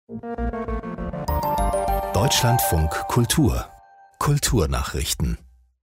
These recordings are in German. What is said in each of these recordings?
Deutschlandfunk Kultur. Kulturnachrichten.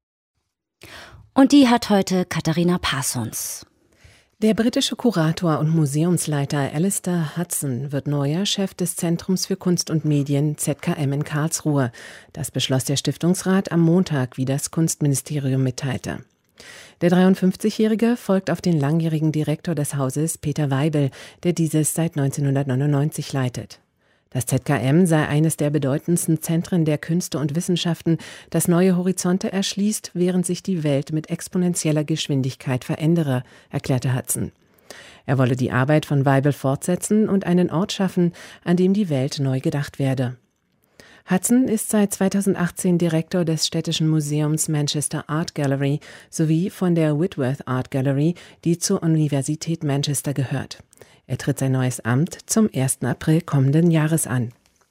Und die hat heute Katharina Parsons. Der britische Kurator und Museumsleiter Alistair Hudson wird neuer Chef des Zentrums für Kunst und Medien ZKM in Karlsruhe. Das beschloss der Stiftungsrat am Montag, wie das Kunstministerium mitteilte. Der 53-Jährige folgt auf den langjährigen Direktor des Hauses, Peter Weibel, der dieses seit 1999 leitet. Das ZKM sei eines der bedeutendsten Zentren der Künste und Wissenschaften, das neue Horizonte erschließt, während sich die Welt mit exponentieller Geschwindigkeit verändere, erklärte Hudson. Er wolle die Arbeit von Weibel fortsetzen und einen Ort schaffen, an dem die Welt neu gedacht werde. Hudson ist seit 2018 Direktor des Städtischen Museums Manchester Art Gallery sowie von der Whitworth Art Gallery, die zur Universität Manchester gehört. Er tritt sein neues Amt zum 1. April kommenden Jahres an.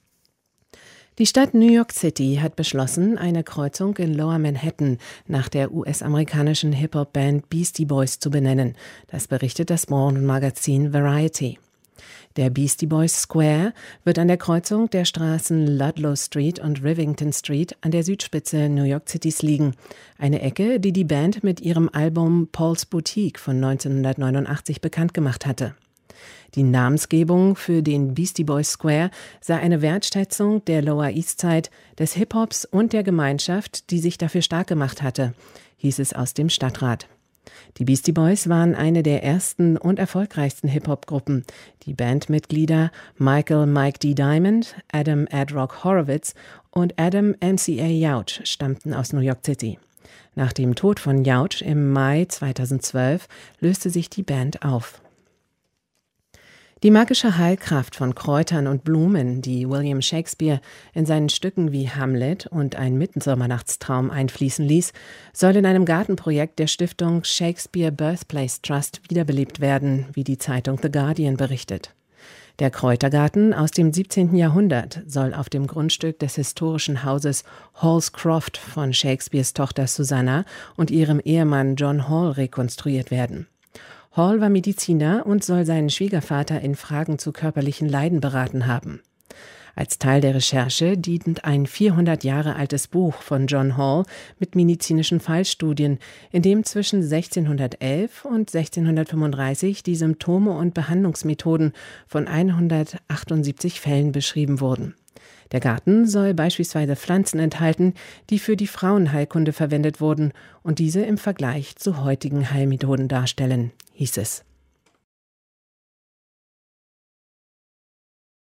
Die Stadt New York City hat beschlossen, eine Kreuzung in Lower Manhattan nach der US-amerikanischen Hip-Hop-Band Beastie Boys zu benennen. Das berichtet das Branchenmagazin Variety. Der Beastie Boys Square wird an der Kreuzung der Straßen Ludlow Street und Rivington Street an der Südspitze New York Citys liegen. Eine Ecke, die die Band mit ihrem Album Paul's Boutique von 1989 bekannt gemacht hatte. Die Namensgebung für den Beastie Boys Square sei eine Wertschätzung der Lower East Side, des Hip-Hops und der Gemeinschaft, die sich dafür stark gemacht hatte, hieß es aus dem Stadtrat. Die Beastie Boys waren eine der ersten und erfolgreichsten Hip-Hop-Gruppen. Die Bandmitglieder Michael Mike D. Diamond, Adam Ad Rock Horowitz und Adam MCA Yauch stammten aus New York City. Nach dem Tod von Yauch im Mai 2012 löste sich die Band auf. Die magische Heilkraft von Kräutern und Blumen, die William Shakespeare in seinen Stücken wie Hamlet und Ein Mittensommernachtstraum einfließen ließ, soll in einem Gartenprojekt der Stiftung Shakespeare Birthplace Trust wiederbelebt werden, wie die Zeitung The Guardian berichtet. Der Kräutergarten aus dem 17. Jahrhundert soll auf dem Grundstück des historischen Hauses Hallscroft von Shakespeares Tochter Susanna und ihrem Ehemann John Hall rekonstruiert werden. Hall war Mediziner und soll seinen Schwiegervater in Fragen zu körperlichen Leiden beraten haben. Als Teil der Recherche dient ein 400 Jahre altes Buch von John Hall mit medizinischen Fallstudien, in dem zwischen 1611 und 1635 die Symptome und Behandlungsmethoden von 178 Fällen beschrieben wurden. Der Garten soll beispielsweise Pflanzen enthalten, die für die Frauenheilkunde verwendet wurden und diese im Vergleich zu heutigen Heilmethoden darstellen, hieß es.